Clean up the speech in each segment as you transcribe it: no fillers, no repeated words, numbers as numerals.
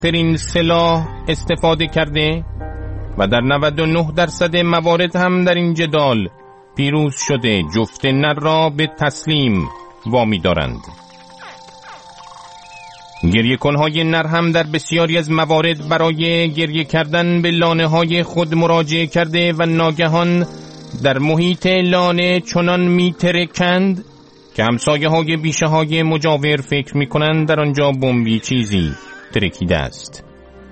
سخت‌ترین سلاح استفاده کرده و در 99% موارد هم در این جدال پیروز شده جفت نر را به تسلیم وامی دارند. گریه کنهای نر هم در بسیاری از موارد برای گریه کردن به لانه های خود مراجعه کرده و ناگهان در محیط لانه چنان می ترکند که همسایه های بیشه های مجاور فکر می کنند در آنجا بمبی چیزی ترکیده است.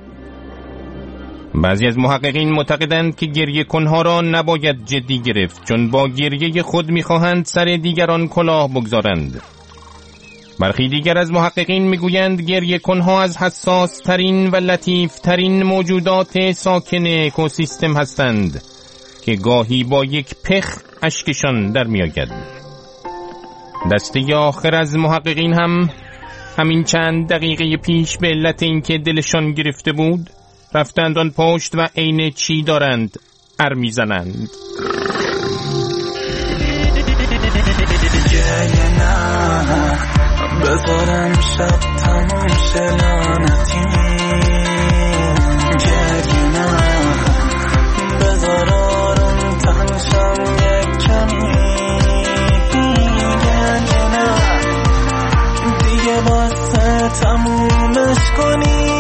بعضی از محققین معتقدند که گریه کنها را نباید جدی گرفت، چون با گریه خود می خواهند سر دیگران کلاه بگذارند. برخی دیگر از محققین میگویند گریه کنها از حساس ترین و لطیف ترین موجودات ساکن اکوسیستم هستند که گاهی با یک پخ اشکشان در می آید. دسته آخر از محققین هم همین چند دقیقه پیش به علت اینکه دلشان گرفته بود رفتند آن پشت و عین چی دارند ار میزنند. بذارم شب تموم شلانتی گریه نه بذار آروم تنشم یک کمی گریه نه دیگه باسه تمومش کنی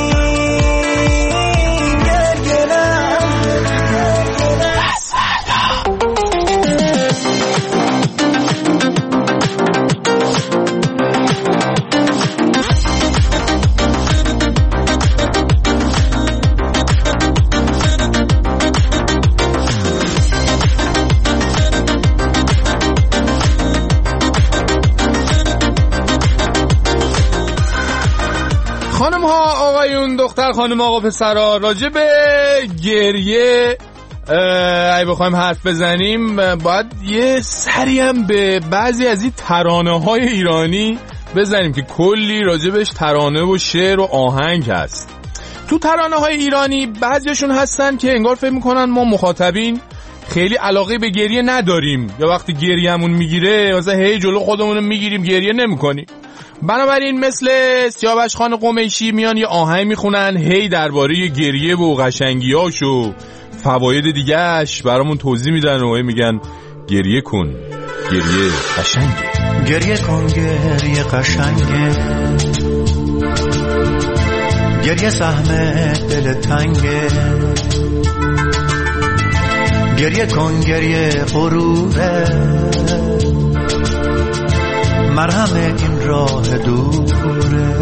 گریه نه خانم ها آقایون دختر خانم آقا پسرا راجع به گریه اگه بخوایم حرف بزنیم باید یه سری هم به بعضی از این ترانه های ایرانی بزنیم که کلی راجبش ترانه و شعر و آهنگ هست. تو ترانه های ایرانی بعضیشون هستن که انگار فکر میکنن ما مخاطبین خیلی علاقه به گریه نداریم یا وقتی گریه‌مون میگیره مثلا هی جلو خودمون میگیریم گریه نمیکنیم. بنابراین مثل سیاوش خان قمیشی میان یه آهنگ میخونن هی درباره گریه و قشنگیاش و فواید دیگه‌اش برامون توضیح میدن و میگن گریه کن گریه قشنگه، گریه کن گریه قشنگه، گریه سهم دل تنگه، گریه کن گریه غروره، مرهم این راه دوره،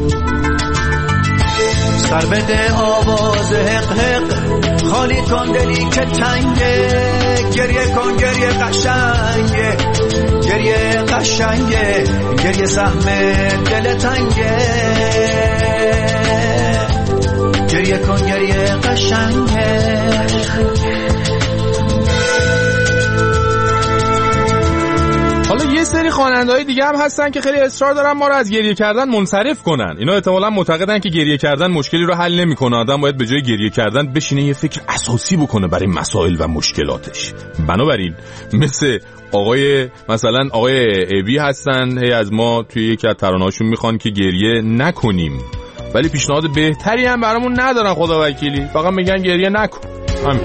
سر بده آواز حق حق، خالی کن دلی که تنگه، گریه کن گریه قشنگه، گریه قشنگه، گریه سهم دل تنگه، گریه کن گریه قشنگه. حالا یه سری خواننده‌های دیگه هم هستن که خیلی اصرار دارن ما رو از گریه کردن منصرف کنن. اینا احتمالاً معتقدن که گریه کردن مشکلی رو حل نمی‌کنه، آدم باید به جای گریه کردن بشینه یه فکر اساسی بکنه برای مسائل و مشکلاتش. بنابراین مثل مثلا آقای ابی هستن، هی از ما توی یکی از ترانه‌هاشون میخوان که گریه نکنیم، ولی پیشنهاد بهتری هم برامون ندارن خدا وکیلی، فقط میگن گریه نکن. همین.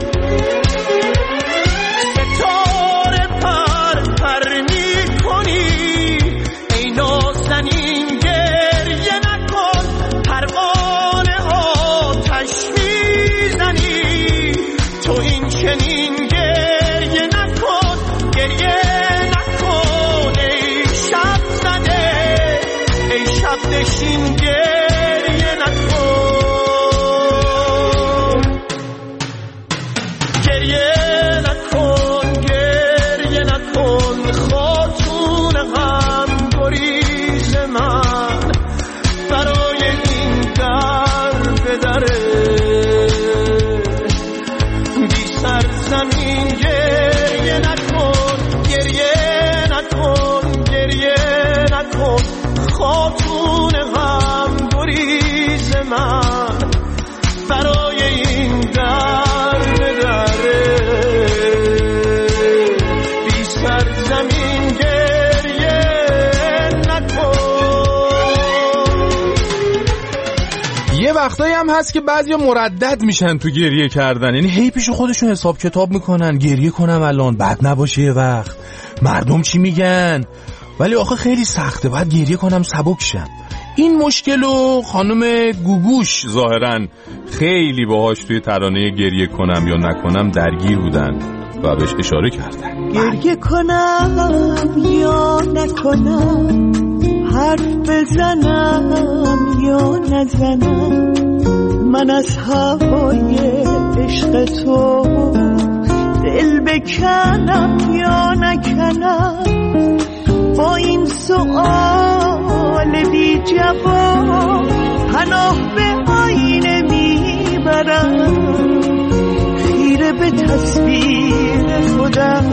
وقتایی هم هست که بعضیا مردد میشن تو گریه کردن، یعنی هی پیش خودشون حساب کتاب میکنن، گریه کنم الان بد نباشه یه وقت، مردم چی میگن، ولی آخه خیلی سخته، باید گریه کنم سبک شم. این مشکلو خانم گوگوش ظاهراً خیلی باهاش توی ترانه گریه کنم یا نکنم درگیر بودن و بهش اشاره کردن. گریه کنم یا نکنم، حرف بزنم یا نزنم، من از هوای عشق تو دل بکنم یا نکنم، با این سؤال بی جواب پناه به آینه میبرم، خیره به تصویر خودم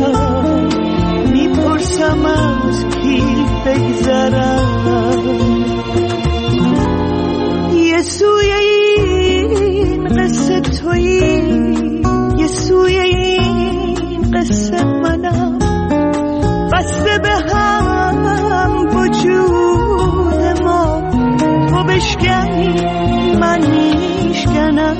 میپرسم از کی بگذرم. یه سوی این قصه تویی، یه سوی این قصه منم، بسته به هم وجود ما، تو بشکنی من میشکنم.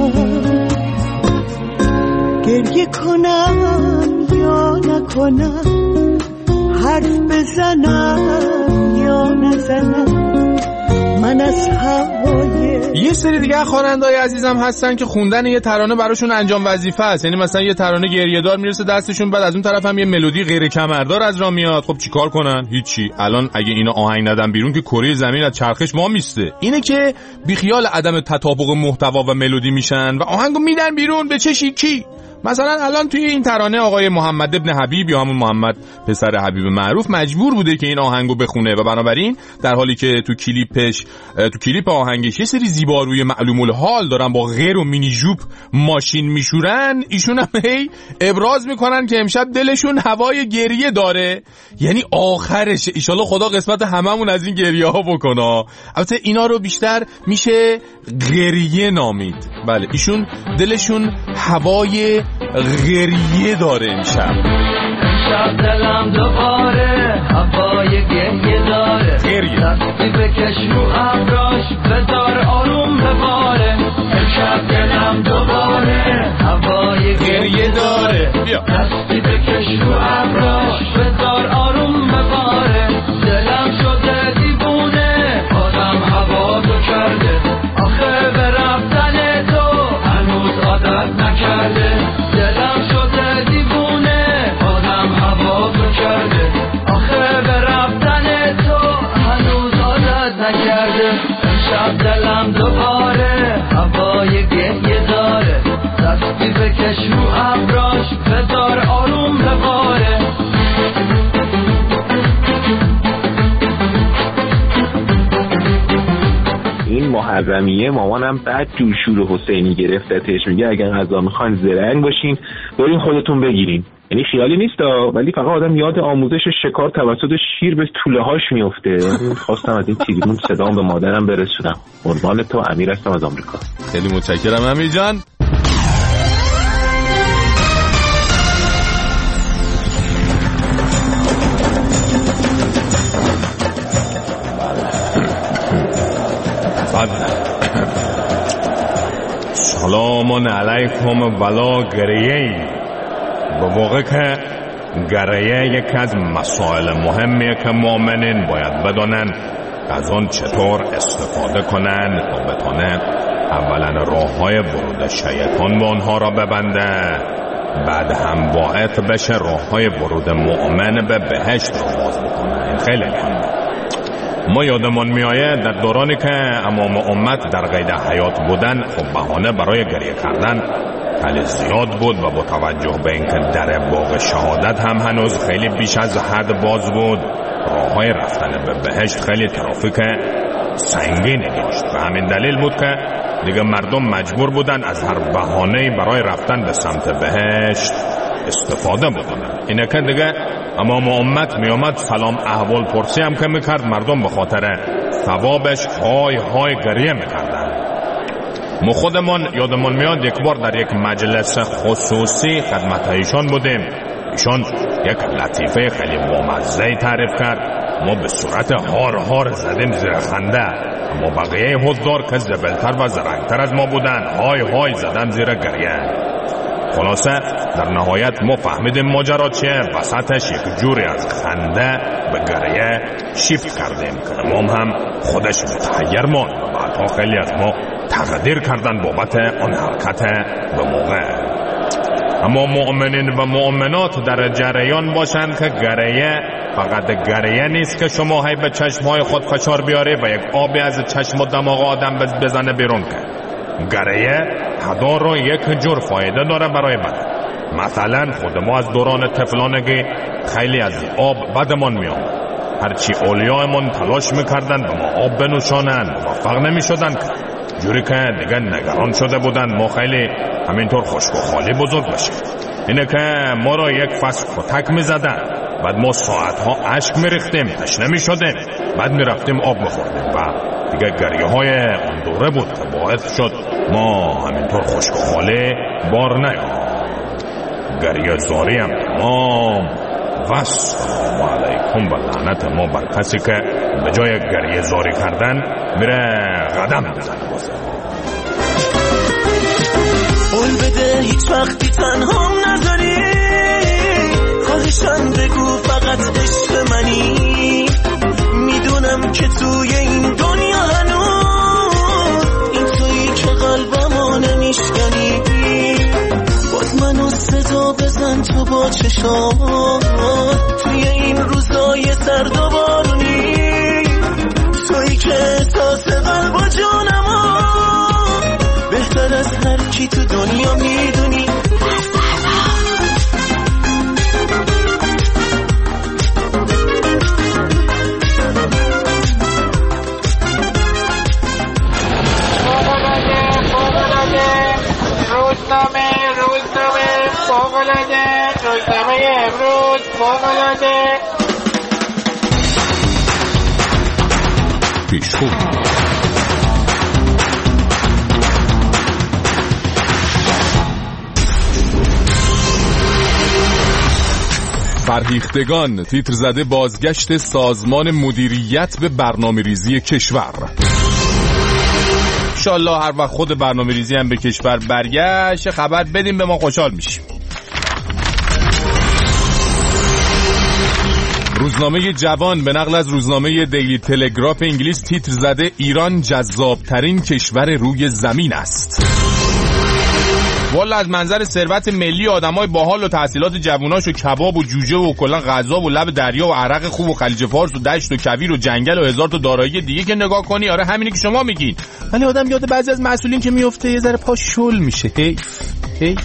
گریه کنم یا نکنم، حرف بزنم یا نزنم، من از هوای. یه سری دیگه خواننده‌های عزیزم هستن که خوندن یه ترانه براشون انجام وظیفه است، یعنی مثلا یه ترانه گریه‌دار میرسه دستشون، بعد از اون طرف هم یه ملودی غیر کمردار از راه میاد. خب چیکار کنن؟ هیچی. الان اگه اینا آهنگ ندن بیرون که کره زمین از چرخش ما میسته. اینه که بیخیال عدم تطابق محتوا و ملودی میشن و آهنگو میدن بیرون به چه شیکی. مثلا الان توی این ترانه آقای محمد ابن حبیب یا همون محمد پسر حبیب معروف مجبور بوده که این آهنگو بخونه و بنابراین در حالی که تو کلیپ آهنگش یه سری زیباروی معلوم الحال دارن با غیر و مینی جوب ماشین میشورن، ایشون هم هی ابراز میکنن که امشب دلشون هوای گریه داره، یعنی آخرش ایشالله خدا قسمت هممون از این گریه ها بکنه. البته اینا رو بیشتر میشه گریه نامید. بله ایشون دلشون هوای گریه داره امشب دلم دوباره هوای گریه داره، دستی بکش رو ابراش بذار آروم بباره. امشب دلم دوباره هوای گریه داره، دستی بکش رو ابراش بذار آروم بباره. دلم شده دیوونه آدم هوا تو کرده، آخه به رفتن تو هنوز عادت نکرده. دلم شده دیوونه آدم هوا تو کرده، آخه به رفتن تو هنوز عادت نکرده. امشب دلم دوباره هوای گریه داره، دستی بکش رو ابراش بذار آروم بباره. این محرمیه مامانم بعد جوشور حسینی گرفتتش، میگه اگر غذا میخواین زرنگ باشین برین خودتون بگیرین. یعنی خیالی نیست ولی فقط آدم یاد آموزش شکار توسط شیر به توله هاش میفته. خواستم از این تیلیمون صدام به مادرم برسونم. قربان تو، امیر هستم از آمریکا. خیلی متشکرم امیر جان. سلام علیکم ولا گریه. به موقع که گریه یکی از مسائل مهمیه که مؤمنین باید بدونن از اون چطور استفاده کنن تا بتونه اولا راههای ورود شیطان به اونها را ببنده، بعد هم باعث بشه راههای ورود مؤمن به بهشت را باز بکنه. این خیلی مهمه. ما یادمون میآید در دورانی که امام امت در قید حیات بودن، خب بهانه برای گریه کردن خیلی زیاد بود و با توجه به اینکه در باغ شهادت هم هنوز خیلی بیش از حد باز بود، راههای رفتن به بهشت خیلی ترافیک سنگینی داشت و همین دلیل بود که دیگه مردم مجبور بودن از هر بهانه‌ای برای رفتن به سمت بهشت استفاده بکنن. اینه که دیگه امام امت می آمد سلام احوال پرسی هم که میکرد، مردم به خاطر ثوابش های های گریه میکردن. ما خودمون یادمون میاد یک بار در یک مجلس خصوصی خدمت ایشان بودیم. ایشان یک لطیفه خیلی بامزه تعریف کرد ما به صورت هار زدیم زیر خنده، اما بقیه حضار که زبلتر و زرنگتر از ما بودن های زدن زیر گریه. خلاصه در نهایت ما فهمیدیم ماجرا چیه، وسطش یک جوری از خنده به گریه شیفت کردیم که امام هم خودش متحیر ماند و بعدها خیلی از ما تقدیر کردن بابت آن حرکت به موقع. اما مؤمنین و مؤمنات در جریان باشند که گریه فقط گریه نیست که شما هی به چشمهای خود فشار بیاری و یک آبی از چشم و دماغ آدم بزنه بیرون که گریه هدار رو یک جور فایده داره برای بدن. مثلا خود ما از دوران طفلانگی خیلی از آب بدمان میام، هرچی اولیایمون تلاش میکردن به ما آب بنوشانن موفق نمیشدن که جوری که دیگه نگران شده بودن ما خیلی همینطور خشک و خالی بزرگ بشیم. اینه که ما را یک فصل کتک میزدن، بعد ما ساعتها اشک میریختیم، تشنه میشدیم، بعد میرفتیم آب میخوردیم و دیگه گریه های اون دوره بود که باعث شد ما همینطور خشک و خالی بار نیام. گریه زاری هم تمام. والسلام علیکم و لعنت ما بر کسی که به جای گریه زاری کردن میره قدم بزنه واسه ما. قول بده هیچ وقتی تنهام نذاری، خواهشم بگو فقط عشق منی. میدونم که توی این دنیا هنوز این تویی که قلبمو نمیشکنی. باز منو صدا بزن تو با چشات توی این روزای سرد و بارونی. تویی که احساس قلب و جانمو بهتر از هر کی تو دنیا میدونی. روزنامه امروز فوق‌العاده. پیشخو فرهیختگان، تیتر زده بازگشت سازمان مدیریت به برنامه‌ریزی کشور. انشالله هر وقت خود برنامه‌ریزی هم به کشور برگشت خبر بدیم به ما، خوشحال میشیم. روزنامه جوان به نقل از روزنامه دیلی تلگراف انگلیس تیتر زده ایران جذابترین کشور روی زمین است. والا از منظر ثروت ملی آدمای باحال و تحصیلات جووناش و کباب و جوجه و کلا غذا و لب دریا و عرق خوب و خلیج فارس و دشت و کویر و جنگل و هزار تا دارایی دیگه که نگاه کنی، آره همینی که شما میگین، ولی آدم یاد بعضی از مسئولین که میفته یه ذره پا شل میشه. حیف.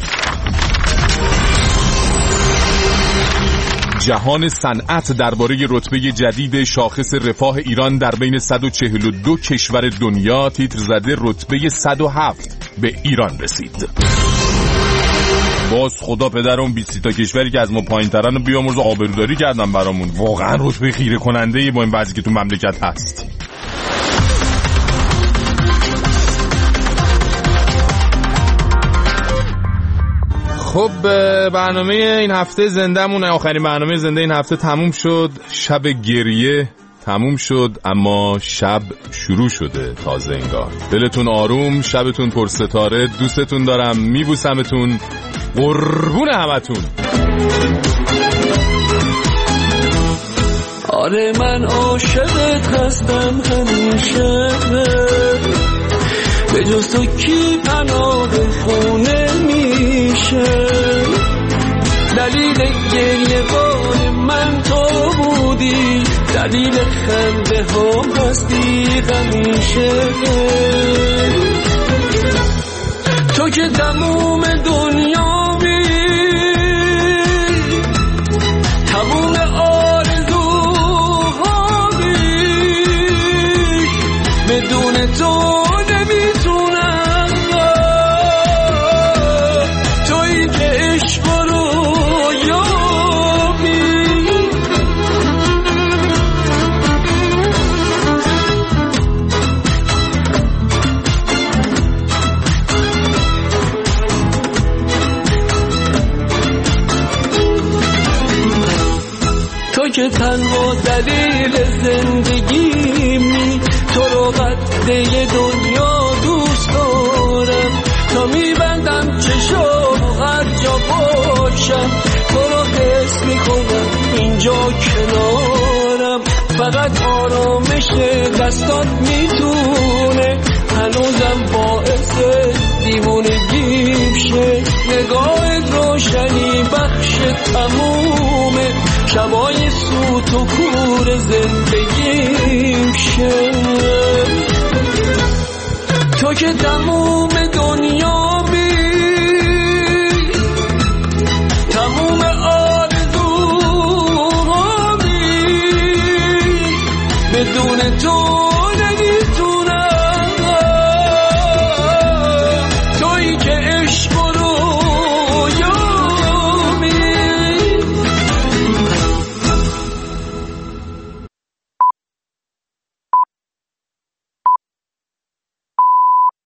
جهان صنعت درباره رتبه جدید شاخص رفاه ایران در بین 142 کشور دنیا تیتر زده رتبه 107 به ایران رسید. باز خدا پدرم 20 تا کشوری که از ما پایین‌ترن رو بیامرز و آبروداری کردن برامون. واقعا رتبه خیره کننده با این وضعی که تو مملکت هست. خب برنامه این هفته زنده‌مون، آخرین برنامه زنده این هفته تموم شد. شب گریه تموم شد، اما شب شروع شده تازه انگار. دلتون آروم، شبتون پر ستاره، دوستتون دارم، میبوسمتون، قربون همتون. آره من عاشقت هستم همیشه، به جز تو کی پناه خونه میشه. دلیل گریه بار من تو بودی، دلیل خنده هم هستی همیشه. تو که تموم دنیامی، تموم آرزوهامی، بدون تو که تنها دلیل زندگیمی، تو رو قده دنیا دوست دارم، تا میبندم چشم هر جا باشم، تو رو حس میکنم اینجا کنارم، فقط آرامش دستات میتونه هنوزم باعث دیوونگیم شه، نگاهت روشنی بخش تموم شبای سوت و کور زندگیم شه، تو که تموم دنیا